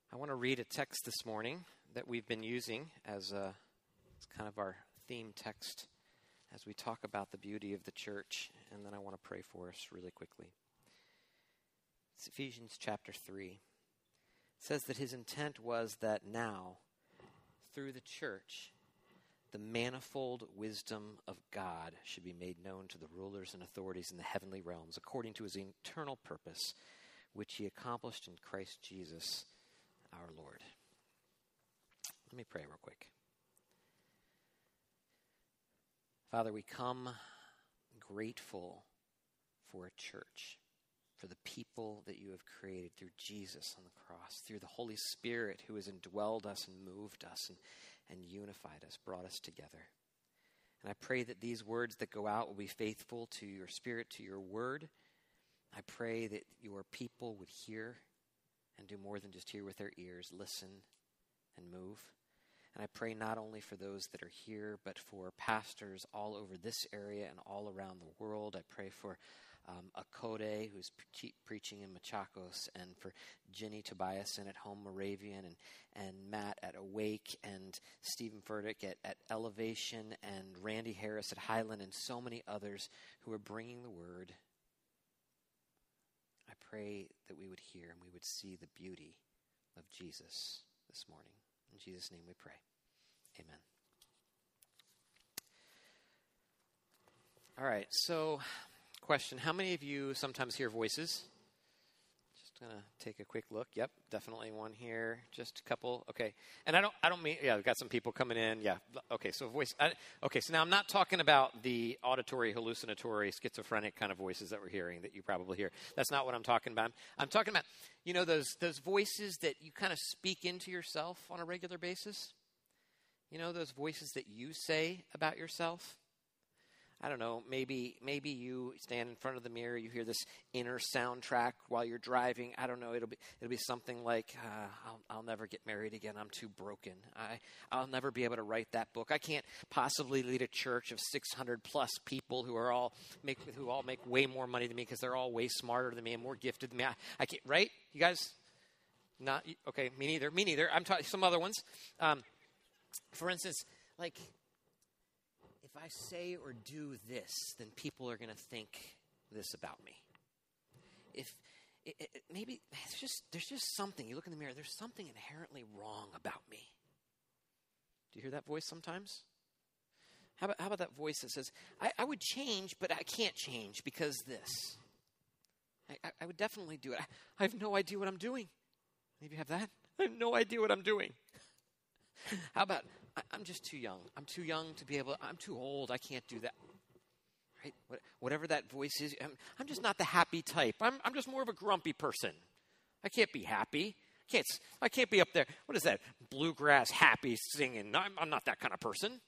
I want to read a text this morning that we've been using as it's kind of our theme text as we talk about the beauty of the church, and then I want to pray for us really quickly. It's Ephesians chapter 3. It says that his intent was that now, through the church, the manifold wisdom of God should be made known to the rulers and authorities in the heavenly realms, according to his eternal purpose, which he accomplished in Christ Jesus our Lord. Let me pray real quick. Father, we come grateful for a church, for the people that you have created through Jesus on the cross, through the Holy Spirit who has indwelled us and moved us and unified us, brought us together. And I pray that these words that go out will be faithful to your Spirit, to your word. I pray that your people would hear and do more than just hear with their ears, listen and move. And I pray not only for those that are here, but for pastors all over this area and all around the world. I pray for Akode, who's preaching in Machakos, and for Jenny Tobiasen at Home Moravian, and Matt at Awake, and Stephen Furtick at Elevation, and Randy Harris at Highland, and so many others who are bringing the word. I pray that we would hear and we would see the beauty of Jesus this morning. In Jesus' name we pray. Amen. All right, so question. How many of you sometimes hear voices? Just going to take a quick look. Yep, definitely one here. Just a couple. Okay. And I don't mean, yeah, we've got some people coming in. Yeah. Okay, so voice. Okay, so now I'm not talking about the auditory, hallucinatory, schizophrenic kind of voices that we're hearing that you probably hear. That's not what I'm talking about. I'm talking about, you know, those voices that you kind of speak into yourself on a regular basis. You know, those voices that you say about yourself. I don't know, maybe you stand in front of the mirror, you hear this inner soundtrack while you're driving. I don't know, it'll be something like, I'll never get married again, I'm too broken. I'll never be able to write that book. I can't possibly lead a church of 600 plus people who all make way more money than me because they're all way smarter than me and more gifted than me. I can't, right? You guys? Not, okay, me neither. I'm talking some other ones. For instance, like, if I say or do this, then people are going to think this about me. Maybe there's just something. You look in the mirror, there's something inherently wrong about me. Do you hear that voice sometimes? How about that voice that says, I would change, but I can't change because this. I would definitely do it. I have no idea what I'm doing. Maybe you have that? I have no idea what I'm doing. How about, I'm just too young. I'm too young to be able, I'm too old. I can't do that. Right? Whatever that voice is, I'm just not the happy type. I'm just more of a grumpy person. I can't be happy. I can't be up there. What is that? Bluegrass, happy, singing. I'm not that kind of person.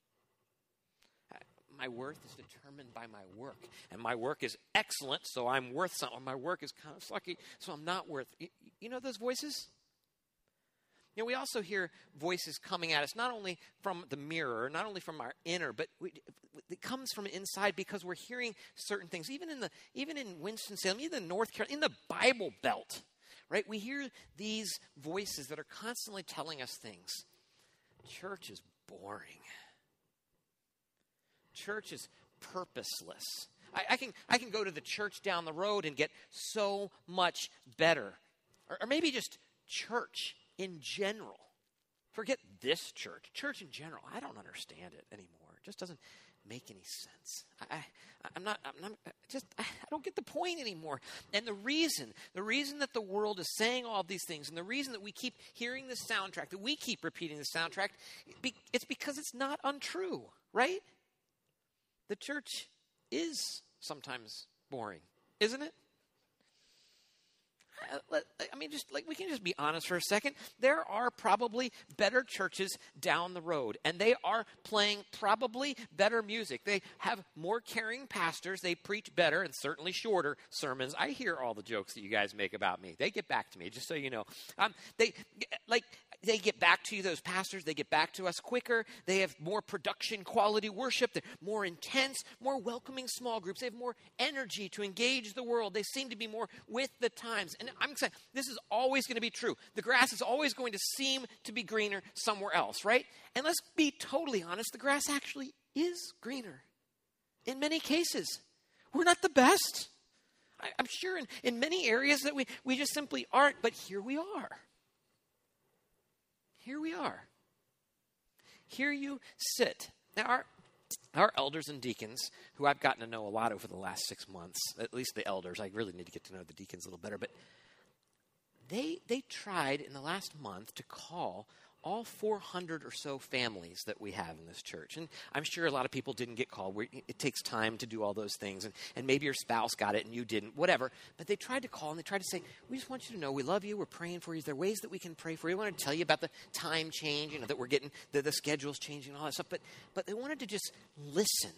My worth is determined by my work. And my work is excellent, so I'm worth something. My work is kind of sucky, so I'm not worth. You know those voices? You know, we also hear voices coming at us, not only from the mirror, not only from our inner, but it comes from inside because we're hearing certain things. Even in Winston-Salem, even in North Carolina, in the Bible Belt, right? We hear these voices that are constantly telling us things. Church is boring. Church is purposeless. I can go to the church down the road and get so much better. Or maybe just church in general. Forget this church. Church in general. I don't understand it anymore. It just doesn't make any sense. I don't get the point anymore. And the reason that the world is saying all these things, and the reason that we keep hearing this soundtrack, that we keep repeating the soundtrack, it's because it's not untrue, right? The church is sometimes boring, isn't it? I mean, just like we can just be honest for a second. There are probably better churches down the road, and they are playing probably better music. They have more caring pastors. They preach better and certainly shorter sermons. I hear all the jokes that you guys make about me. They get back to me, just so you know. They get back to you, those pastors, they get back to us quicker. They have more production quality worship. They're more intense, more welcoming small groups. They have more energy to engage the world. They seem to be more with the times. And I'm saying this is always going to be true. The grass is always going to seem to be greener somewhere else, right? And let's be totally honest, the grass actually is greener in many cases. We're not the best. I'm sure in many areas that we just simply aren't, but here we are. Here we are. Here you sit. Now, our elders and deacons, who I've gotten to know a lot over the last 6 months, at least the elders, I really need to get to know the deacons a little better, but they tried in the last month to call all 400 or so families that we have in this church. And I'm sure a lot of people didn't get called. It takes time to do all those things. And maybe your spouse got it and you didn't, whatever. But they tried to call and they tried to say, we just want you to know we love you. We're praying for you. Is there ways that we can pray for you? We want to tell you about the time change, that we're getting, the schedule's changing and all that stuff. But they wanted to just listen.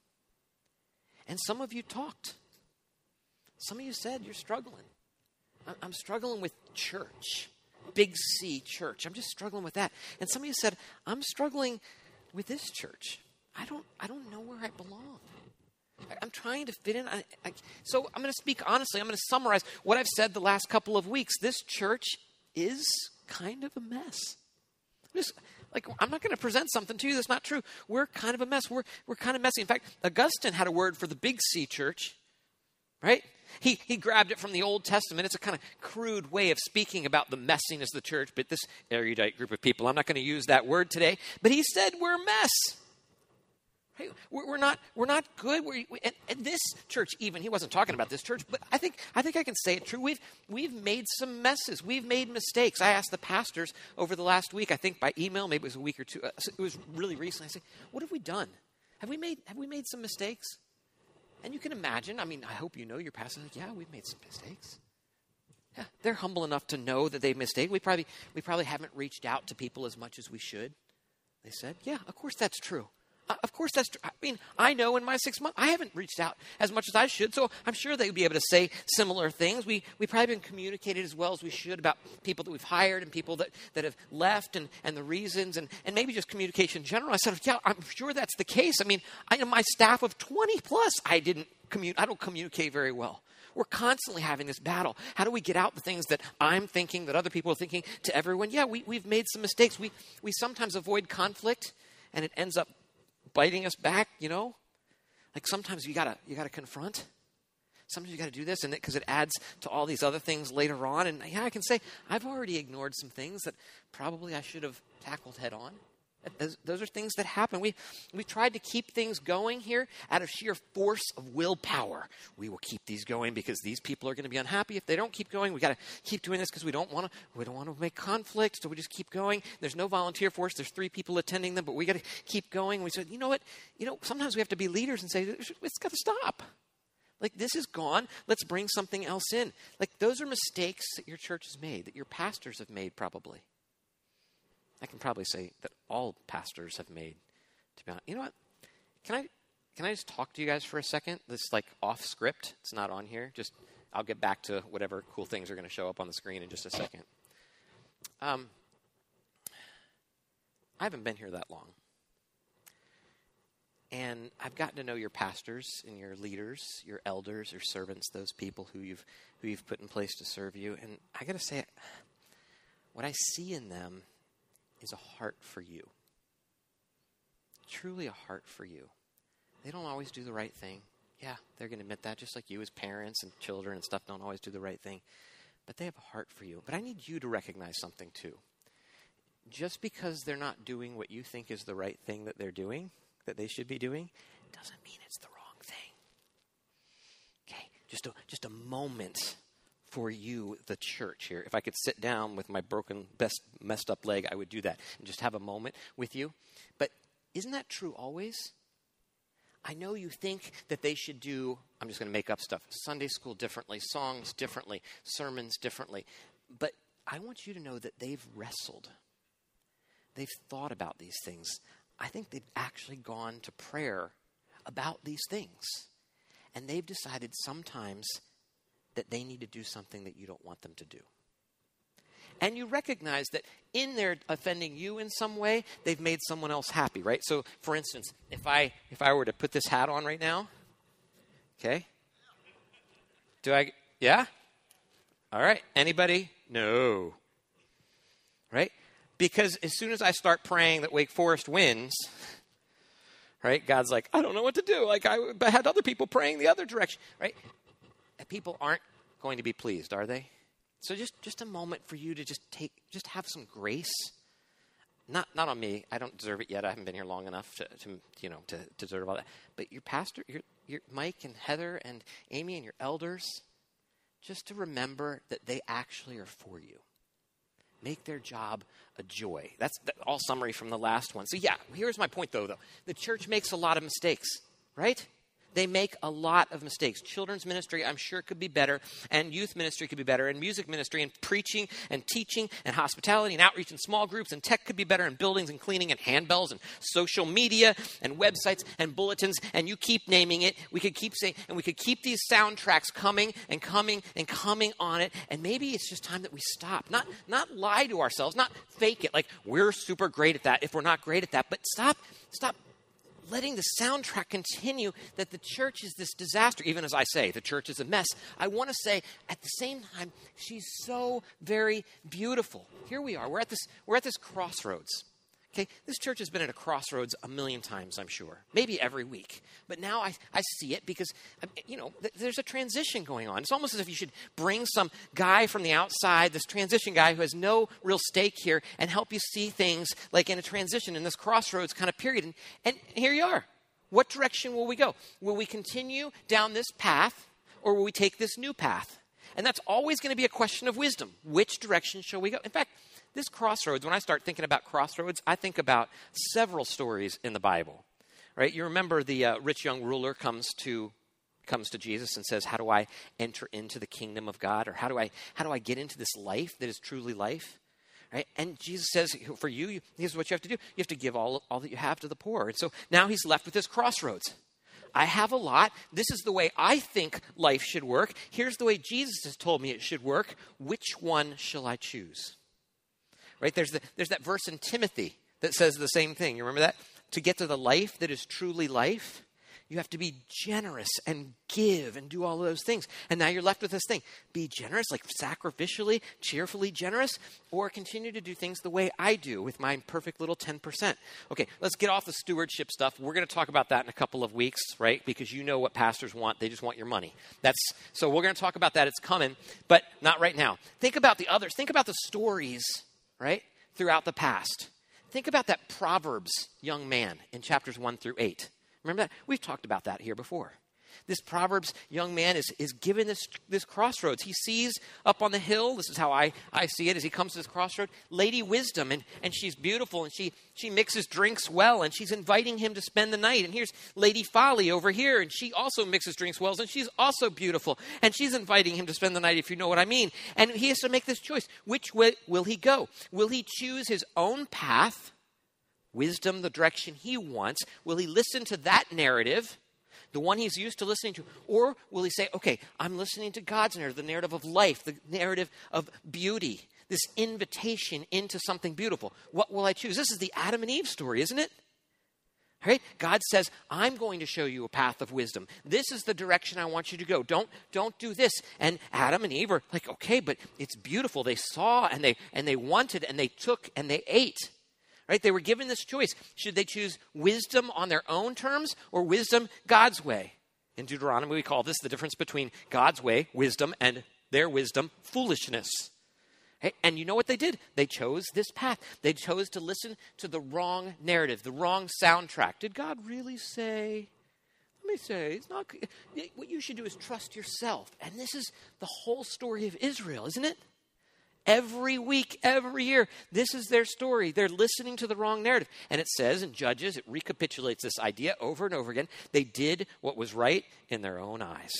And some of you talked. Some of you said you're struggling. I'm struggling with church. Big C church. I'm just struggling with that. And some of you said, I'm struggling with this church. I don't know where I belong. I'm trying to fit in. So I'm going to speak honestly. I'm going to summarize what I've said the last couple of weeks. This church is kind of a mess. I'm not going to present something to you that's not true. We're kind of a mess. We're kind of messy. In fact, Augustine had a word for the big C church, right? He grabbed it from the Old Testament. It's a kind of crude way of speaking about the messiness of the church, but this erudite group of people, I'm not going to use that word today, but he said we're a mess. Right? We're not good. And this church even, he wasn't talking about this church, but I think I can say it true. We've made some messes. We've made mistakes. I asked the pastors over the last week, I think by email, maybe it was a week or two. It was really recent. I said, what have we done? Have we made some mistakes? And you can imagine, I hope you know your pastor, yeah, we've made some mistakes. Yeah, they're humble enough to know that they've made. We probably haven't reached out to people as much as we should. They said, yeah, of course that's true. Of course that's true. I know in my 6 months, I haven't reached out as much as I should, so I'm sure they'd be able to say similar things. We probably haven't communicated as well as we should about people that we've hired and people that have left and the reasons and maybe just communication in general. I said, yeah, I'm sure that's the case. My staff of 20 plus, I don't communicate very well. We're constantly having this battle. How do we get out the things that I'm thinking, that other people are thinking to everyone? Yeah, we've made some mistakes. We sometimes avoid conflict and it ends up biting us back, Like sometimes you gotta confront. Sometimes you gotta do this, and because it adds to all these other things later on. And yeah, I can say I've already ignored some things that probably I should have tackled head on. Those are things that happen. We tried to keep things going here out of sheer force of willpower. We will keep these going because these people are going to be unhappy if they don't keep going. We got to keep doing this because we don't want to make conflict. So we just keep going. There's no volunteer force. There's 3 people attending them, but we got to keep going. We said, you know what? Sometimes we have to be leaders and say it's got to stop. Like this is gone. Let's bring something else in. Like those are mistakes that your church has made, that your pastors have made probably. I can probably say that all pastors have made, to be honest. You know what? Can I just talk to you guys for a second? This off script. It's not on here. I'll get back to whatever cool things are going to show up on the screen in just a second. I haven't been here that long. And I've gotten to know your pastors and your leaders, your elders, your servants, those people who you've put in place to serve you. And I got to say, what I see in them is a heart for you. Truly a heart for you. They don't always do the right thing. Yeah, they're going to admit that, just like you as parents and children and stuff don't always do the right thing. But they have a heart for you. But I need you to recognize something too. Just because they're not doing what you think is the right thing that they're doing, that they should be doing, doesn't mean it's the wrong thing. Okay, just a moment for you, the church here. If I could sit down with my broken, messed up leg, I would do that and just have a moment with you. But isn't that true always? I know you think that they should do, I'm just going to make up stuff, Sunday school differently, songs differently, sermons differently. But I want you to know that they've wrestled. They've thought about these things. I think they've actually gone to prayer about these things. And they've decided sometimes that they need to do something that you don't want them to do. and you recognize that in their offending you in some way, they've made someone else happy, right? So, for instance, if I were to put this hat on right now, okay? Yeah? All right. Anybody? No. Right? Because as soon as I start praying that Wake Forest wins, right, God's like, I don't know what to do. Like, I had other people praying the other direction, right? And people aren't going to be pleased, are they? So just a moment for you to just have some grace. Not on me. I don't deserve it yet. I haven't been here long enough to deserve all that. But your pastor, your Mike and Heather and Amy and your elders, just to remember that they actually are for you. Make their job a joy. That's all summary from the last one. So yeah, here's my point though. The church makes a lot of mistakes, right? They make a lot of mistakes. Children's ministry, I'm sure, could be better, and youth ministry could be better, and music ministry, and preaching, and teaching, and hospitality, and outreach, and small groups, and tech could be better, and buildings, and cleaning, and handbells, and social media, and websites, and bulletins, and you keep naming it. We could keep saying, and we could keep these soundtracks coming, and coming, and coming on it, and maybe it's just time that we stop. Not lie to ourselves, not fake it, like we're super great at that if we're not great at that, but stop letting the soundtrack continue that the church is this disaster. Even as I say, the church is a mess. I want to say, at the same time, she's so very beautiful. Here we are. We're at this crossroads. Okay, this church has been at a crossroads a million times, I'm sure. Maybe every week. But now I see it because, there's a transition going on. It's almost as if you should bring some guy from the outside, this transition guy who has no real stake here, and help you see things like in a transition in this crossroads kind of period. And here you are. What direction will we go? Will we continue down this path, or will we take this new path? And that's always going to be a question of wisdom. Which direction shall we go? In fact, this crossroads, when I start thinking about crossroads, I think about several stories in the Bible, right? You remember the rich young ruler comes to Jesus and says, how do I enter into the kingdom of God? Or how do I get into this life that is truly life? Right? And Jesus says, for you, here's what you have to do. You have to give all that you have to the poor. And so now he's left with this crossroads. I have a lot. This is the way I think life should work. Here's the way Jesus has told me it should work. Which one shall I choose? Right? There's that verse in Timothy that says the same thing. You remember that? To get to the life that is truly life, you have to be generous and give and do all of those things. And now you're left with this thing. Be generous, like sacrificially, cheerfully generous, or continue to do things the way I do with my perfect little 10%. Okay, let's get off the stewardship stuff. We're going to talk about that in a couple of weeks, right? Because you know what pastors want. They just want your money. So we're going to talk about that. It's coming, but not right now. Think about the others. Think about the stories, right, throughout the past. Think about that Proverbs young man in chapters 1 through 8. Remember that? We've talked about that here before. This Proverbs young man is given this crossroads. He sees up on the hill, this is how I see it as he comes to this crossroad, Lady Wisdom, and she's beautiful, and she mixes drinks well, and she's inviting him to spend the night. And here's Lady Folly over here, and she also mixes drinks well, and she's also beautiful, and she's inviting him to spend the night, if you know what I mean. And he has to make this choice. Which way will he go? Will he choose his own path, wisdom, the direction he wants? Will he listen to that narrative, the one he's used to listening to? Or will he say, okay, I'm listening to God's narrative, the narrative of life, the narrative of beauty, this invitation into something beautiful? What will I choose? This is the Adam and Eve story, isn't it? Right? God says, I'm going to show you a path of wisdom. This is the direction I want you to go. Don't do this. And Adam and Eve are like, okay, but it's beautiful. They saw and they wanted and they took and they ate. Right? They were given this choice. Should they choose wisdom on their own terms or wisdom God's way? In Deuteronomy, we call this the difference between God's way, wisdom, and their wisdom, foolishness. Right? And you know what they did? They chose this path. They chose to listen to the wrong narrative, the wrong soundtrack. Did God really say? Let me say, it's not. What you should do is trust yourself. And this is the whole story of Israel, isn't it? Every week, every year, this is their story. They're listening to the wrong narrative. And it says in Judges, it recapitulates this idea over and over again. They did what was right in their own eyes.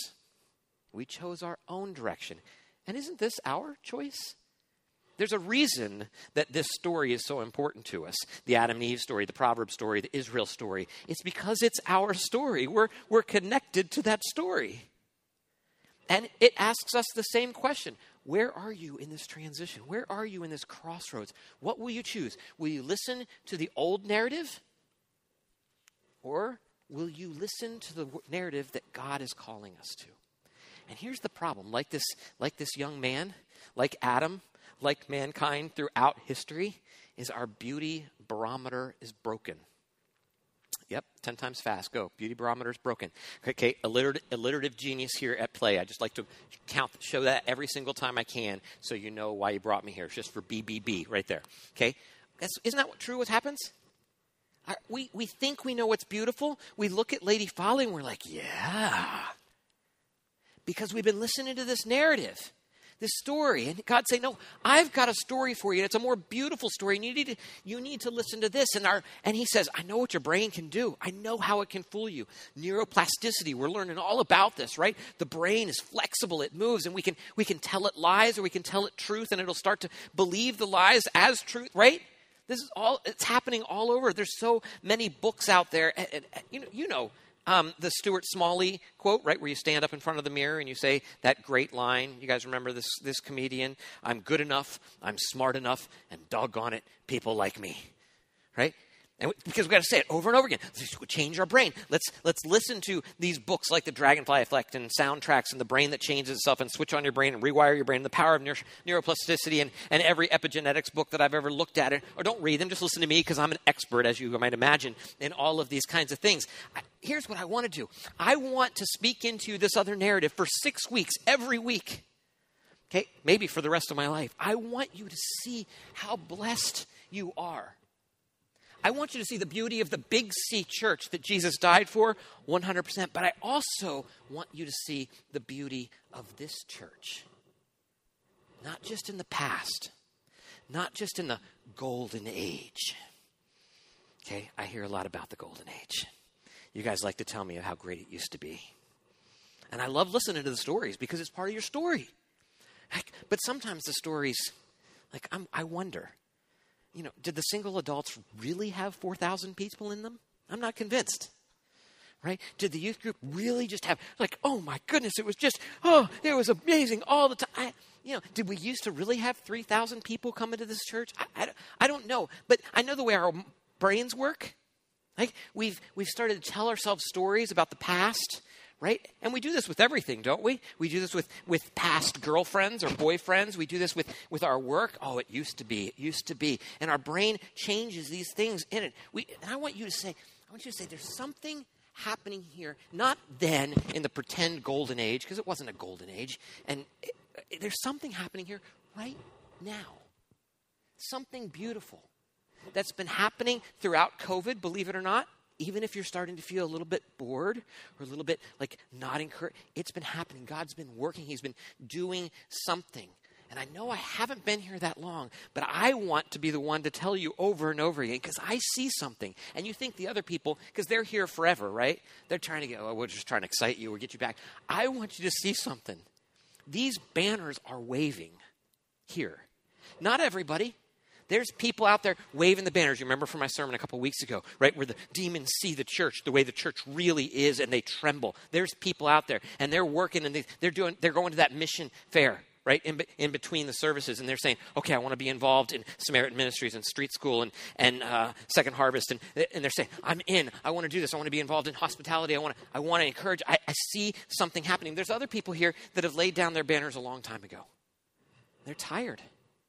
We chose our own direction. And isn't this our choice? There's a reason that this story is so important to us. The Adam and Eve story, the Proverbs story, the Israel story. It's because it's our story. We're connected to that story. And it asks us the same question. where are you in this transition? Where are you in this crossroads? What will you choose? Will you listen to the old narrative? Or will you listen to the narrative that God is calling us to? And here's the problem. Like this young man, like Adam, like mankind throughout history, is our beauty barometer is broken. Yep, 10 times fast. Go. Beauty barometer is broken. Okay, alliterative genius here at play. I just like to show that every single time I can so you know why you brought me here. It's just for BBB right there. Okay? Isn't that true what happens? We think we know what's beautiful. We look at Lady Folly and we're like, yeah. Because we've been listening to this narrative, this story. And God say, no, I've got a story for you. It's a more beautiful story. And you need to listen to this. And he says, I know what your brain can do. I know how it can fool you. Neuroplasticity. We're learning all about this, right? The brain is flexible. It moves. And we can tell it lies or we can tell it truth. And it'll start to believe the lies as truth, right? This is it's happening all over. There's so many books out there. You know the Stuart Smalley quote, right, where you stand up in front of the mirror and you say that great line. You guys remember this comedian? I'm good enough, I'm smart enough, and doggone it, people like me, right? And because we've got to say it over and over again. Change our brain. Let's listen to these books like The Dragonfly Effect and soundtracks and The Brain That Changes Itself and switch on your brain and rewire your brain. The power of neuroplasticity and every epigenetics book that I've ever looked at. Or don't read them. Just listen to me because I'm an expert, as you might imagine, in all of these kinds of things. Here's what I want to do. I want to speak into this other narrative for 6 weeks, every week. Okay, maybe for the rest of my life. I want you to see how blessed you are. I want you to see the beauty of the Big C church that Jesus died for, 100%. But I also want you to see the beauty of this church. Not just in the past. Not just in the golden age. Okay, I hear a lot about the golden age. You guys like to tell me how great it used to be. And I love listening to the stories because it's part of your story. But sometimes the stories, I wonder. Did the single adults really have 4,000 people in them? I'm not convinced, right? Did the youth group really just have, oh my goodness, it was amazing all the time. Did we used to really have 3,000 people come into this church? I don't know, but I know the way our brains work. We've started to tell ourselves stories about the past, right? And we do this with everything, don't we? We do this with past girlfriends or boyfriends. We do this with our work. Oh, it used to be. And our brain changes these things in it. And I want you to say, there's something happening here, not then in the pretend golden age, because it wasn't a golden age. And there's something happening here right now. Something beautiful that's been happening throughout COVID, believe it or not. Even if you're starting to feel a little bit bored or a little bit not encouraged, it's been happening. God's been working. He's been doing something. And I know I haven't been here that long, but I want to be the one to tell you over and over again because I see something. And you think the other people, because they're here forever, right? They're trying to go, we're just trying to excite you or get you back. I want you to see something. These banners are waving here. Not everybody. There's people out there waving the banners. You remember from my sermon a couple weeks ago, right, where the demons see the church, the way the church really is, and they tremble. There's people out there, and they're working, and they're going to that mission fair, right, in between the services, and they're saying, okay, I want to be involved in Samaritan Ministries and Street School and Second Harvest, and they're saying, I'm in. I want to do this. I want to be involved in hospitality. I want to encourage. I see something happening. There's other people here that have laid down their banners a long time ago. They're tired.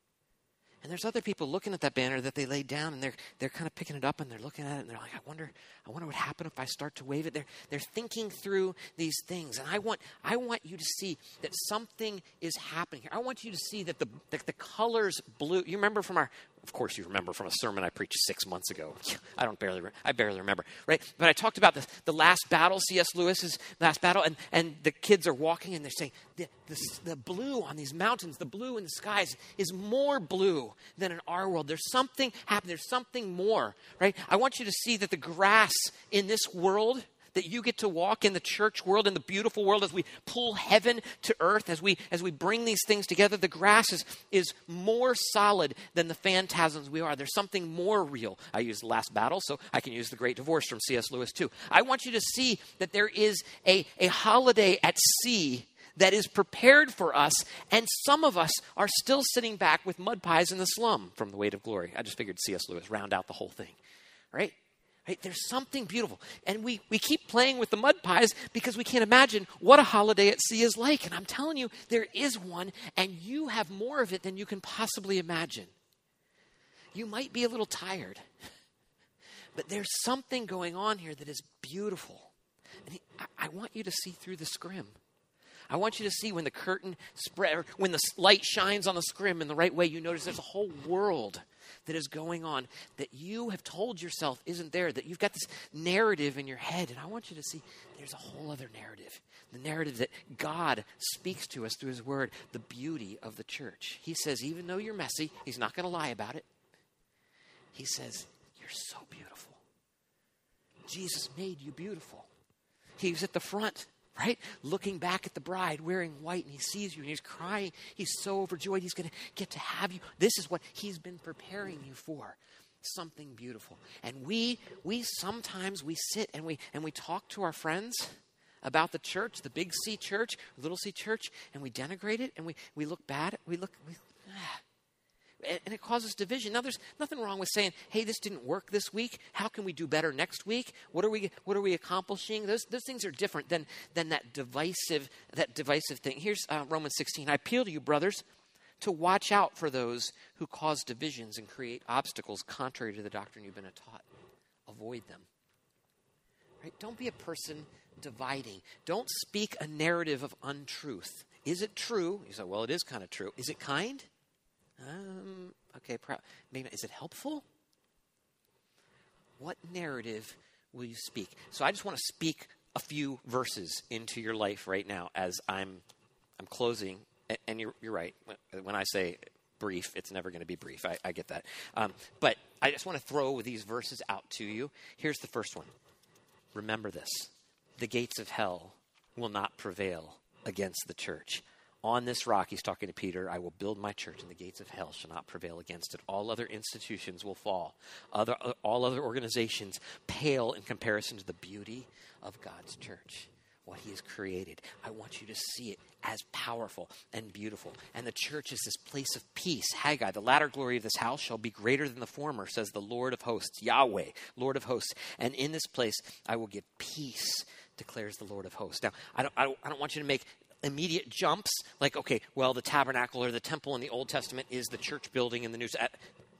And there's other people looking at that banner that they laid down, and they're kind of picking it up, and they're looking at it, and they're like, I wonder what would happen if I start to wave it. They're thinking through these things, and I want you to see that something is happening here. I want you to see that the colors blue. You remember of course you remember from a sermon I preached 6 months ago. I barely remember, right? But I talked about the last battle, C.S. Lewis's last battle, and the kids are walking, and they're saying the blue on these mountains, the blue in the skies is more blue than in our world. There's something happening. There's something more, right? I want you to see that the grass in this world that you get to walk in the church world, in the beautiful world, as we pull heaven to earth, as we bring these things together, the grass is more solid than the phantasms we are. There's something more real. I used the last battle, so I can use the Great Divorce from C.S. Lewis too. I want you to see that there is a holiday at sea that is prepared for us, and some of us are still sitting back with mud pies in the slum from The Weight of Glory. I just figured C.S. Lewis round out the whole thing, right? Right? There's something beautiful. And we keep playing with the mud pies because we can't imagine what a holiday at sea is like. And I'm telling you, there is one, and you have more of it than you can possibly imagine. You might be a little tired, but there's something going on here that is beautiful. And I want you to see through the scrim. I want you to see when the curtain spread, when the light shines on the scrim in the right way, you notice there's a whole world that is going on that you have told yourself isn't there, that you've got this narrative in your head. And I want you to see there's a whole other narrative, the narrative that God speaks to us through his word, the beauty of the church. He says, even though you're messy, he's not going to lie about it. He says, you're so beautiful. Jesus made you beautiful. He was at the front, right? Looking back at the bride wearing white, and he sees you and he's crying. He's so overjoyed he's going to get to have you. This is what he's been preparing you for. Something beautiful. And we sometimes we sit and we talk to our friends about the church, the big C church, little C church, and we denigrate it and we look bad. And it causes division. Now, there's nothing wrong with saying, hey, this didn't work this week. How can we do better next week? What are we accomplishing? Those things are different than that divisive thing. Here's Romans 16. I appeal to you, brothers, to watch out for those who cause divisions and create obstacles contrary to the doctrine you've been taught. Avoid them. Right? Don't be a person dividing. Don't speak a narrative of untruth. Is it true? You say, well, it is kind of true. Is it kind? Okay, maybe. Is it helpful? What narrative will you speak? So I just want to speak a few verses into your life right now as I'm closing. And you're right. When I say brief, it's never going to be brief. I get that. But I just want to throw these verses out to you. Here's the first one. Remember this. The gates of hell will not prevail against the church. On this rock, he's talking to Peter, I will build my church, and the gates of hell shall not prevail against it. All other institutions will fall. All other organizations pale in comparison to the beauty of God's church, what he has created. I want you to see it as powerful and beautiful. And the church is this place of peace. Haggai, the latter glory of this house shall be greater than the former, says the Lord of hosts, Yahweh, Lord of hosts. And in this place I will give peace, declares the Lord of hosts. Now, I don't want you to make immediate jumps like, okay, well, the tabernacle or the temple in the Old Testament is the church building in the New Testament.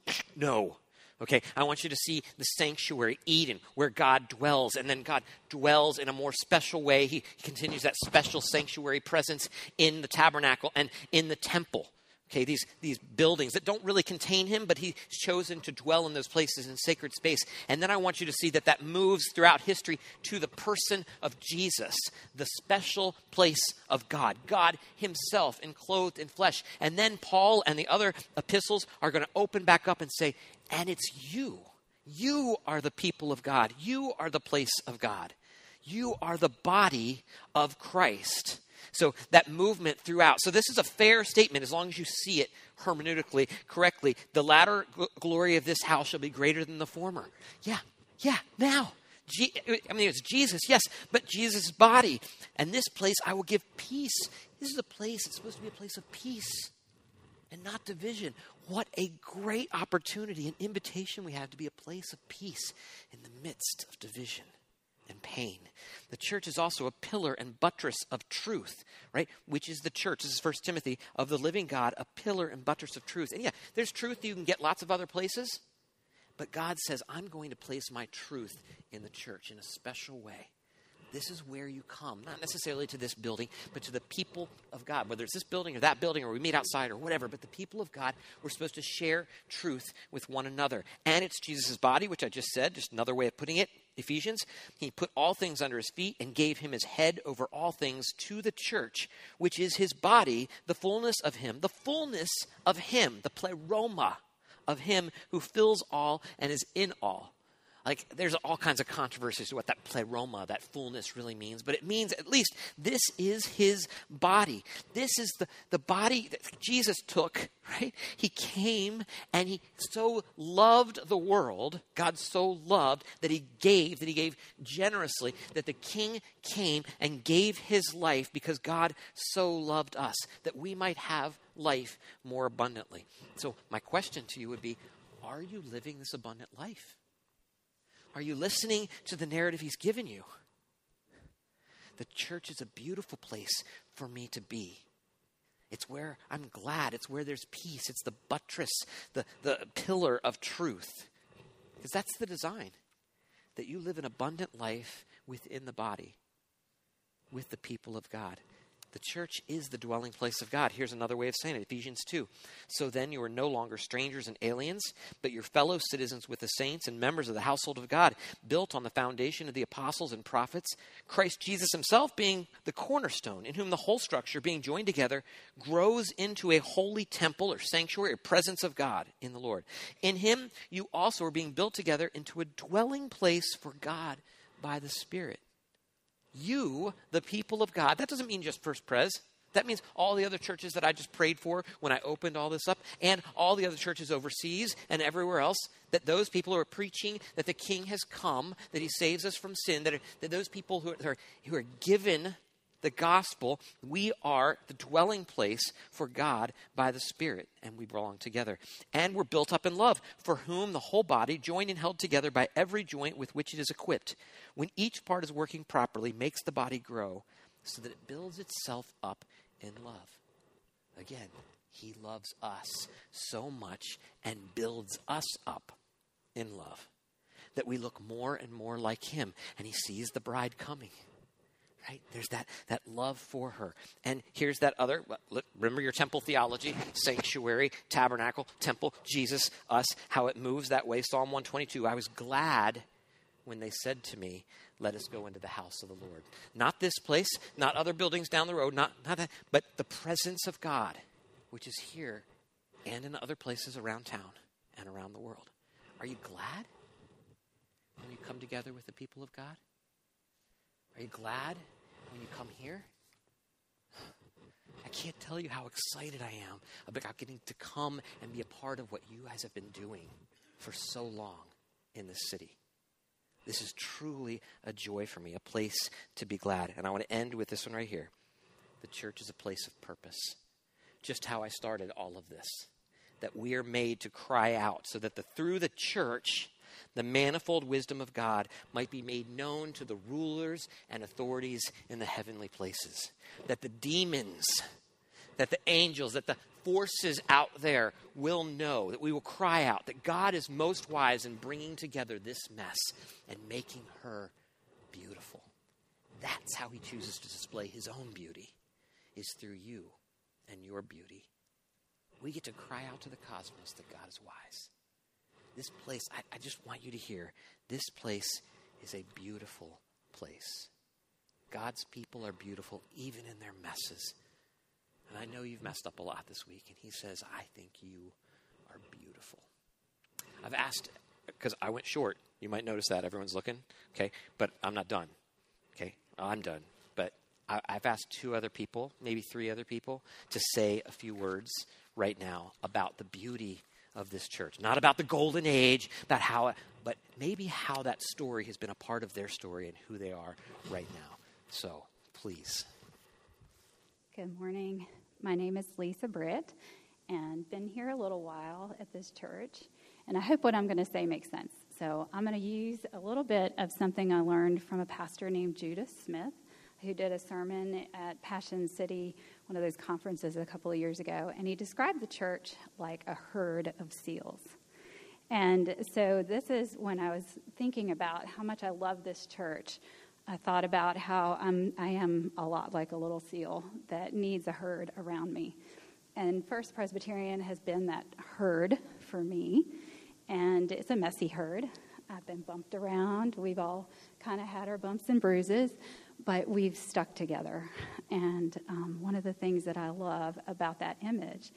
No. Okay, I want you to see the sanctuary, Eden, where God dwells, and then God dwells in a more special way. He continues that special sanctuary presence in the tabernacle and in the temple. Okay, these buildings that don't really contain him, but he's chosen to dwell in those places in sacred space. And then I want you to see that moves throughout history to the person of Jesus, the special place of God, God himself enclothed in flesh. And then Paul and the other epistles are going to open back up and say, and it's you. You are the people of God. You are the place of God. You are the body of Christ. So that movement throughout. So this is a fair statement as long as you see it hermeneutically correctly. The latter glory of this house shall be greater than the former. Yeah, now. It's Jesus, yes, but Jesus' body. And this place I will give peace. This is a place, it's supposed to be a place of peace and not division. What a great opportunity, an invitation we have to be a place of peace in the midst of division and pain. The church is also a pillar and buttress of truth, right? Which is the church. This is 1 Timothy, of the living God, a pillar and buttress of truth. And yeah, there's truth you can get lots of other places, but God says, I'm going to place my truth in the church in a special way. This is where you come, not necessarily to this building, but to the people of God. Whether it's this building or that building or we meet outside or whatever, but the people of God, we're supposed to share truth with one another. And it's Jesus' body, which I just said, just another way of putting it. Ephesians, he put all things under his feet and gave him his head over all things to the church, which is his body, the fullness of him, the pleroma of him who fills all and is in all. Like, there's all kinds of controversies to what that pleroma, that fullness really means. But it means at least this is his body. This is the body that Jesus took, right? He came and he so loved the world. God so loved that he gave generously, that the King came and gave his life because God so loved us, that we might have life more abundantly. So my question to you would be, are you living this abundant life? Are you listening to the narrative he's given you? The church is a beautiful place for me to be. It's where I'm glad. It's where there's peace. It's the buttress, the pillar of truth. Because that's the design, that you live an abundant life within the body, with the people of God. The church is the dwelling place of God. Here's another way of saying it, Ephesians 2. So then you are no longer strangers and aliens, but your fellow citizens with the saints and members of the household of God, built on the foundation of the apostles and prophets, Christ Jesus himself being the cornerstone, in whom the whole structure, being joined together, grows into a holy temple or sanctuary or presence of God in the Lord. In him you also are being built together into a dwelling place for God by the Spirit. You, the people of God, that doesn't mean just First Pres. That means all the other churches that I just prayed for when I opened all this up, and all the other churches overseas and everywhere else, that those people who are preaching that the King has come, that he saves us from sin, that those people who are given the gospel, we are the dwelling place for God by the Spirit, and we belong together. And we're built up in love, for whom the whole body, joined and held together by every joint with which it is equipped, when each part is working properly, makes the body grow so that it builds itself up in love. Again, he loves us so much and builds us up in love that we look more and more like him, and he sees the bride coming. Right? There's that love for her. And here's that other, remember your temple theology, sanctuary, tabernacle, temple, Jesus, us, how it moves that way. Psalm 122, I was glad when they said to me, let us go into the house of the Lord. Not this place, not other buildings down the road, not that, but the presence of God, which is here and in other places around town and around the world. Are you glad when you come together with the people of God? Are you glad when you come here? I can't tell you how excited I am about getting to come and be a part of what you guys have been doing for so long in this city. This is truly a joy for me, a place to be glad. And I want to end with this one right here. The church is a place of purpose. Just how I started all of this. That we are made to cry out so that through the church, the manifold wisdom of God might be made known to the rulers and authorities in the heavenly places. That the demons, that the angels, that the forces out there will know, that we will cry out, that God is most wise in bringing together this mess and making her beautiful. That's how he chooses to display his own beauty, is through you and your beauty. We get to cry out to the cosmos that God is wise. This place, I just want you to hear, this place is a beautiful place. God's people are beautiful even in their messes. And I know you've messed up a lot this week, and he says, I think you are beautiful. I've asked, because I went short. You might notice that. Everyone's looking. Okay, but I'm not done. Okay, I'm done. But I've asked 2 other people, maybe 3 other people, to say a few words right now about the beauty of this church. Not about the golden age, but maybe how that story has been a part of their story and who they are right now. So, please. Good morning. My name is Lisa Britt, and been here a little while at this church, and I hope what I'm going to say makes sense. So I'm going to use a little bit of something I learned from a pastor named Judah Smith, who did a sermon at Passion City, one of those conferences a couple of years ago, and he described the church like a herd of seals. And so this is when I was thinking about how much I love this church. I thought about how I am a lot like a little seal that needs a herd around me. And First Presbyterian has been that herd for me, and it's a messy herd. I've been bumped around. We've all kind of had our bumps and bruises, but we've stuck together. And one of the things that I love about that image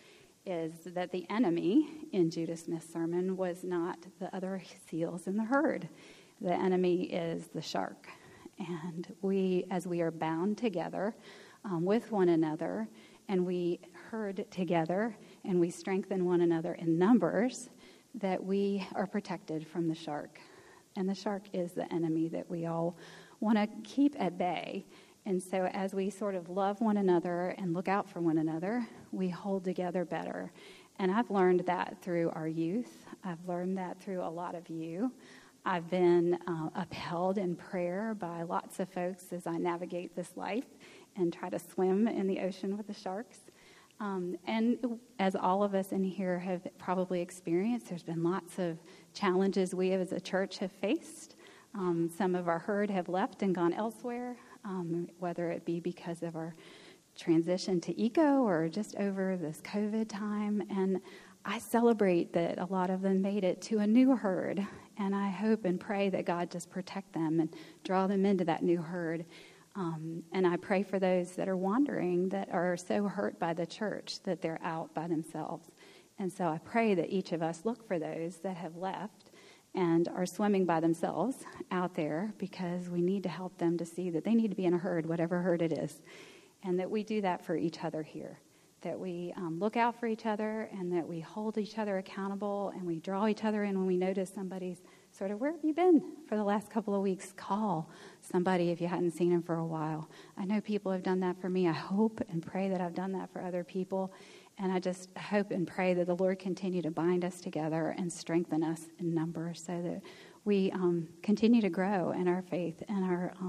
is that the enemy in Judah Smith's sermon was not the other seals in the herd. The enemy is the shark. And as we are bound together with one another, and we herd together, and we strengthen one another in numbers, that we are protected from the shark. And the shark is the enemy that we all want to keep at bay. And so as we sort of love one another and look out for one another, we hold together better. And I've learned that through our youth. I've learned that through a lot of you. I've been upheld in prayer by lots of folks as I navigate this life and try to swim in the ocean with the sharks. And as all of us in here have probably experienced, there's been lots of challenges we as a church have faced. Some of our herd have left and gone elsewhere, whether it be because of our transition to eco or just over this COVID time. And I celebrate that a lot of them made it to a new herd. And I hope and pray that God just protect them and draw them into that new herd. And I pray for those that are wandering, that are so hurt by the church that they're out by themselves. And so I pray that each of us look for those that have left and are swimming by themselves out there, because we need to help them to see that they need to be in a herd, whatever herd it is, and that we do that for each other here, that we look out for each other, and that we hold each other accountable, and we draw each other in when we notice somebody's sort of, where have you been for the last couple of weeks? Call somebody if you hadn't seen them for a while. I know people have done that for me. I hope and pray that I've done that for other people. And I just hope and pray that the Lord continue to bind us together and strengthen us in numbers so that we continue to grow in our faith and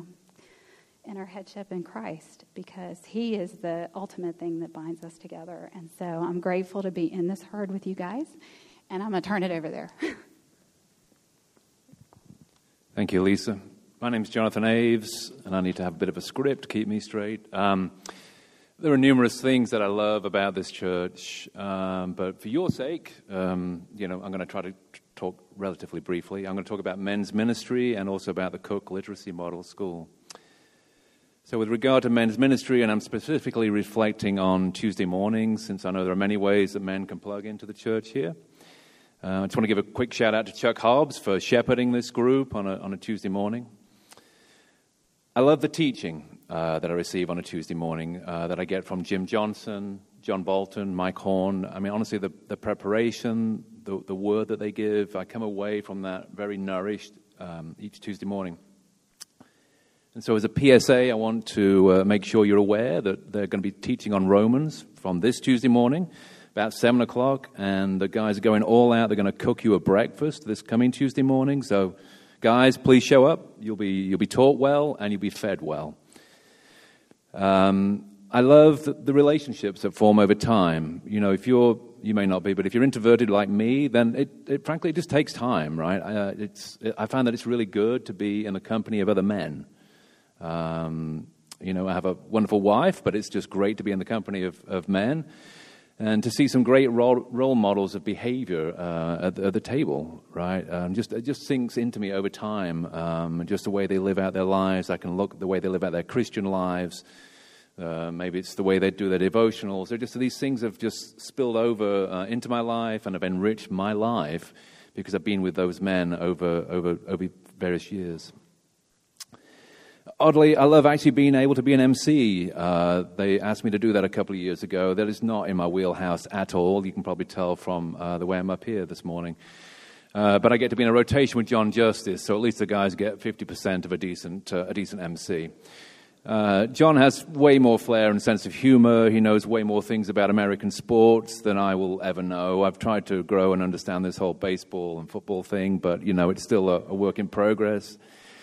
our headship in Christ, because He is the ultimate thing that binds us together. And so I'm grateful to be in this herd with you guys, and I'm going to turn it over there. Thank you, Lisa. My name's Jonathan Aves, and I need to have a bit of a script to keep me straight. There are numerous things that I love about this church, but for your sake, I'm going to try to talk relatively briefly. I'm going to talk about men's ministry and also about the Cook Literacy Model School. So with regard to men's ministry, and I'm specifically reflecting on Tuesday mornings, since I know there are many ways that men can plug into the church here. I just want to give a quick shout out to Chuck Hobbs for shepherding this group on a Tuesday morning. I love the teaching that I receive on a Tuesday morning that I get from Jim Johnson, John Bolton, Mike Horn. I mean, honestly, the preparation, the word that they give, I come away from that very nourished each Tuesday morning. And so as a PSA, I want to make sure you're aware that they're going to be teaching on Romans from this Tuesday morning, about 7 o'clock, and the guys are going all out. They're going to cook you a breakfast this coming Tuesday morning. So, guys, please show up. You'll be taught well, and you'll be fed well. I love the relationships that form over time. You know, you may not be, but if you're introverted like me, then it frankly, it just takes time, right? I find that it's really good to be in the company of other men. I have a wonderful wife, but it's just great to be in the company of men. And to see some great role models of behavior at the table, right? It just sinks into me over time, just the way they live out their lives. I can look at the way they live out their Christian lives. Maybe it's the way they do their devotionals. They're just these things have just spilled over into my life and have enriched my life because I've been with those men over various years. Oddly, I love actually being able to be an MC. They asked me to do that a couple of years ago. That is not in my wheelhouse at all. You can probably tell from the way I'm up here this morning. But I get to be in a rotation with John Justice, so at least the guys get 50% of a decent MC. John has way more flair and sense of humor. He knows way more things about American sports than I will ever know. I've tried to grow and understand this whole baseball and football thing, but, it's still a work in progress.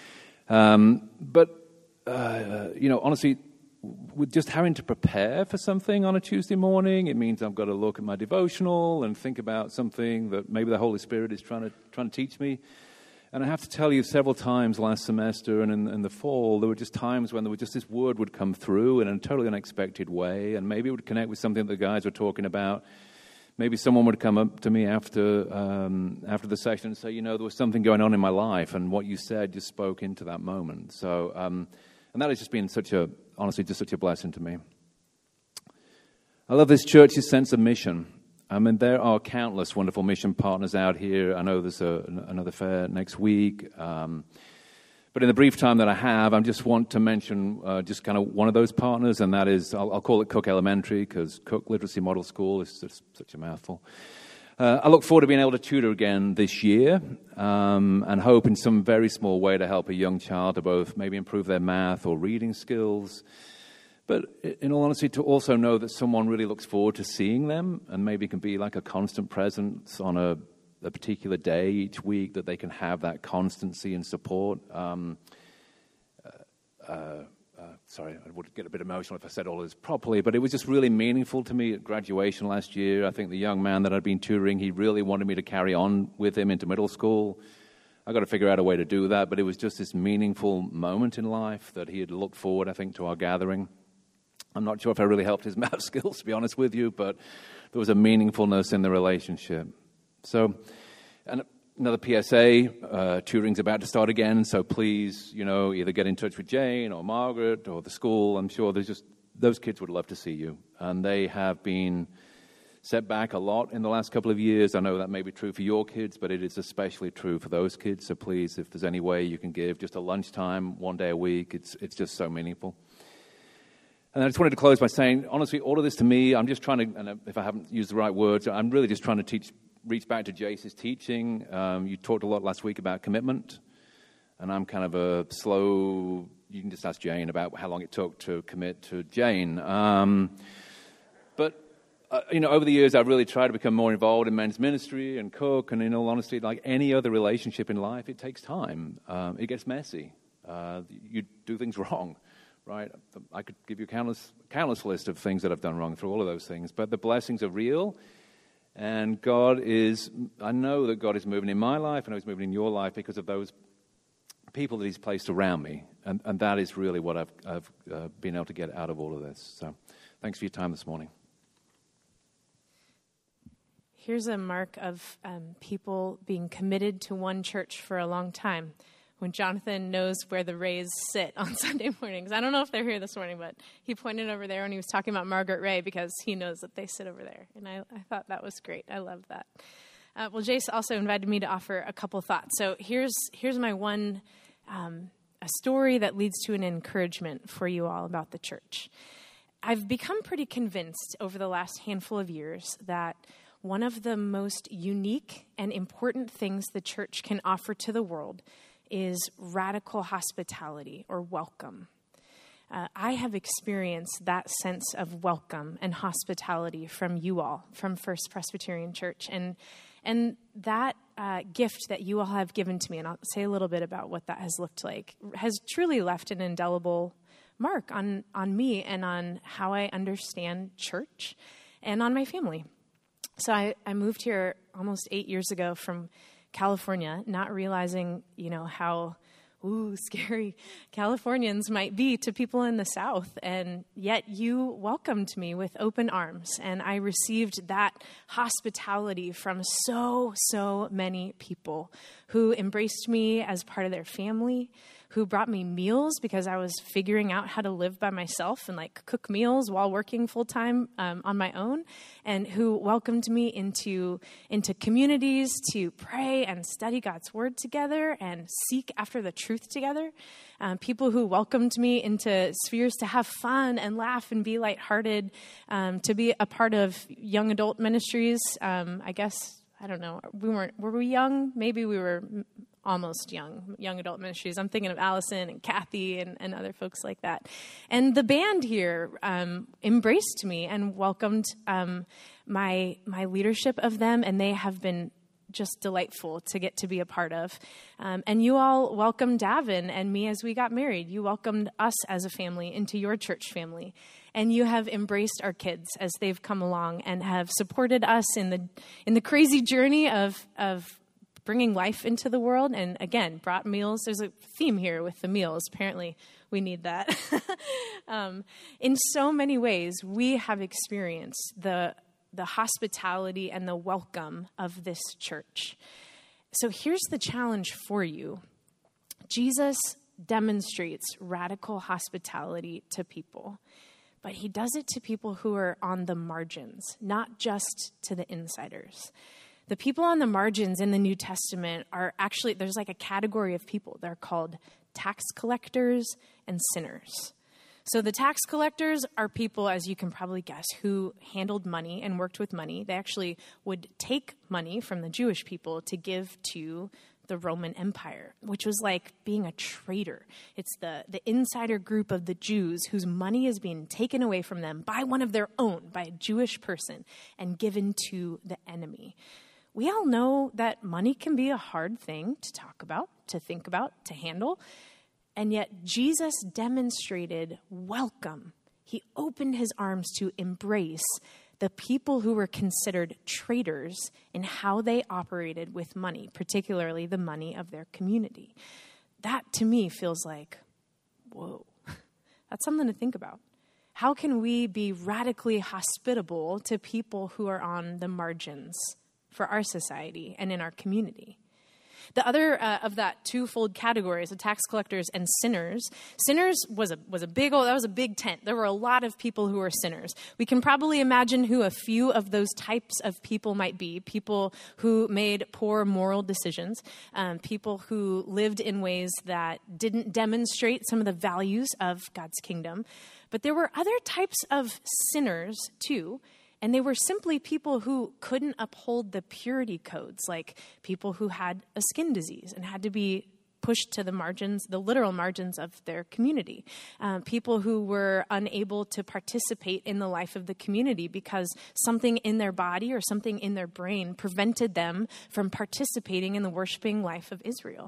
Honestly, with just having to prepare for something on a Tuesday morning, it means I've got to look at my devotional and think about something that maybe the Holy Spirit is trying to teach me. And I have to tell you, several times last semester and in the fall, there were just times when this word would come through in a totally unexpected way, and maybe it would connect with something that the guys were talking about. Maybe someone would come up to me after the session and say, there was something going on in my life, and what you said just spoke into that moment. So, and that has just been such a blessing to me. I love this church's sense of mission. I mean, there are countless wonderful mission partners out here. I know there's another fair next week. But in the brief time that I have, I just want to mention just kind of one of those partners, and that is, I'll call it Cook Elementary, because Cook Literacy Model School is just such a mouthful. I look forward to being able to tutor again this year, and hope in some very small way to help a young child to both maybe improve their math or reading skills, but in all honesty, to also know that someone really looks forward to seeing them and maybe can be like a constant presence on a particular day each week, that they can have that constancy and support. Sorry, I would get a bit emotional if I said all of this properly, but it was just really meaningful to me at graduation last year. I think the young man that I'd been tutoring, he really wanted me to carry on with him into middle school. I got to figure out a way to do that, but it was just this meaningful moment in life that he had looked forward, I think, to our gathering. I'm not sure if I really helped his math skills, to be honest with you, but there was a meaningfulness in the relationship. So, and another PSA, tutoring's about to start again, so please, either get in touch with Jane or Margaret or the school. I'm sure those kids would love to see you. And they have been set back a lot in the last couple of years. I know that may be true for your kids, but it is especially true for those kids. So please, if there's any way you can give just a lunchtime, one day a week, it's just so meaningful. And I just wanted to close by saying, honestly, all of this to me, I'm just trying to, and if I haven't used the right words, I'm really just trying to reach back to Jace's teaching. You talked a lot last week about commitment, and I'm kind of a slow, you can just ask Jane about how long it took to commit to Jane. But over the years, I've really tried to become more involved in men's ministry and Cook, and in all honesty, like any other relationship in life, it takes time. It gets messy. You do things wrong. Right, I could give you a countless list of things that I've done wrong through all of those things, but the blessings are real, and I know that God is moving in my life, and He's moving in your life because of those people that He's placed around me, and that is really what I've been able to get out of all of this. So thanks for your time this morning. Here's a mark of people being committed to one church for a long time. When Jonathan knows where the Rays sit on Sunday mornings. I don't know if they're here this morning, but he pointed over there when he was talking about Margaret Ray because he knows that they sit over there. And I thought that was great. I love that. Well, Jace also invited me to offer a couple thoughts. So here's my one, a story that leads to an encouragement for you all about the church. I've become pretty convinced over the last handful of years that one of the most unique and important things the church can offer to the world is radical hospitality or welcome. I have experienced that sense of welcome and hospitality from you all, from First Presbyterian Church. And that gift that you all have given to me, and I'll say a little bit about what that has looked like, has truly left an indelible mark on me and on how I understand church and on my family. So I moved here almost 8 years ago from California, not realizing, how scary Californians might be to people in the South. And yet you welcomed me with open arms. And I received that hospitality from so many people who embraced me as part of their family, who brought me meals because I was figuring out how to live by myself and cook meals while working full time on my own, and who welcomed me into communities to pray and study God's word together and seek after the truth together. People who welcomed me into spheres to have fun and laugh and be lighthearted, to be a part of young adult ministries. I guess, I don't know, were we young? Maybe we were almost young adult ministries. I'm thinking of Allison and Kathy and other folks like that. And the band here embraced me and welcomed my leadership of them, and they have been just delightful to get to be a part of. And you all welcomed Davin and me as we got married. You welcomed us as a family into your church family. And you have embraced our kids as they've come along and have supported us in the crazy journey of bringing life into the world, and again, brought meals. There's a theme here with the meals. Apparently, we need that. In so many ways, we have experienced the hospitality and the welcome of this church. So here's the challenge for you. Jesus demonstrates radical hospitality to people. but he does it to people who are on the margins, not just to the insiders. The people on the margins in the New Testament are actually, there's like a category of people. They're called tax collectors and sinners. So the tax collectors are people, as you can probably guess, who handled money and worked with money. They actually would take money from the Jewish people to give to the Roman Empire, which was like being a traitor. It's the insider group of the Jews whose money is being taken away from them by one of their own, by a Jewish person, and given to the enemy. We all know that money can be a hard thing to talk about, to think about, to handle. And yet Jesus demonstrated welcome. He opened his arms to embrace the people who were considered traitors in how they operated with money, particularly the money of their community. That to me feels like, whoa, that's something to think about. How can we be radically hospitable to people who are on the margins for our society and in our community? The other of that twofold categories, the tax collectors and sinners. Sinners was a big tent. There were a lot of people who were sinners. We can probably imagine who a few of those types of people might be. People who made poor moral decisions, people who lived in ways that didn't demonstrate some of the values of God's kingdom. But there were other types of sinners too. And they were simply people who couldn't uphold the purity codes, like people who had a skin disease and had to be pushed to the margins, the literal margins of their community. People who were unable to participate in the life of the community because something in their body or something in their brain prevented them from participating in the worshiping life of Israel.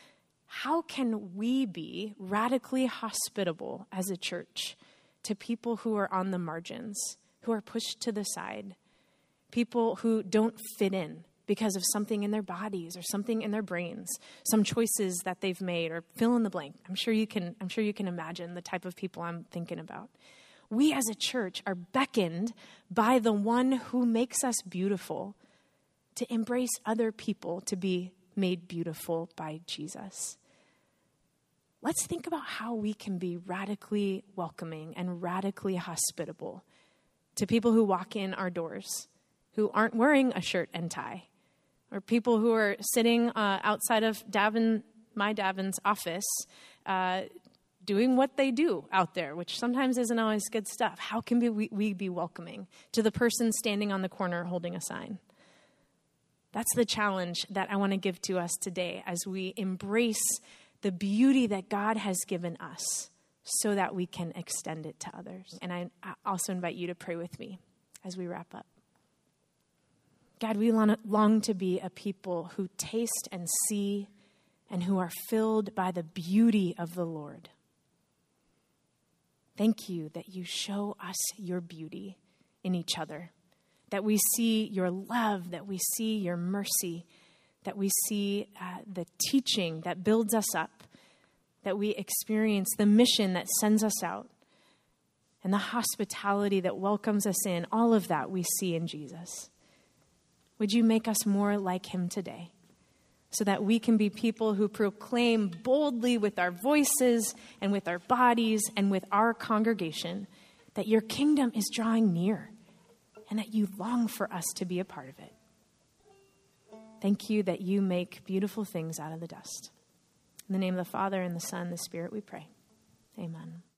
How can we be radically hospitable as a church to people who are on the margins, who are pushed to the side, people who don't fit in because of something in their bodies or something in their brains, some choices that they've made, or fill in the blank? I'm sure you can imagine the type of people I'm thinking about. We as a church are beckoned by the one who makes us beautiful to embrace other people to be made beautiful by Jesus. Let's think about how we can be radically welcoming and radically hospitable to people who walk in our doors, who aren't wearing a shirt and tie, or people who are sitting outside of my Davin's office doing what they do out there, which sometimes isn't always good stuff. How can we be welcoming to the person standing on the corner holding a sign? That's the challenge that I want to give to us today as we embrace the beauty that God has given us so that we can extend it to others. And I also invite you to pray with me as we wrap up. God, we long to be a people who taste and see and who are filled by the beauty of the Lord. Thank you that you show us your beauty in each other, that we see your love, that we see your mercy, that we see the teaching that builds us up, that we experience the mission that sends us out, and the hospitality that welcomes us in. All of that we see in Jesus. Would you make us more like him today so that we can be people who proclaim boldly with our voices and with our bodies and with our congregation that your kingdom is drawing near and that you long for us to be a part of it. Thank you that you make beautiful things out of the dust. In the name of the Father, and the Son, and the Spirit, we pray. Amen.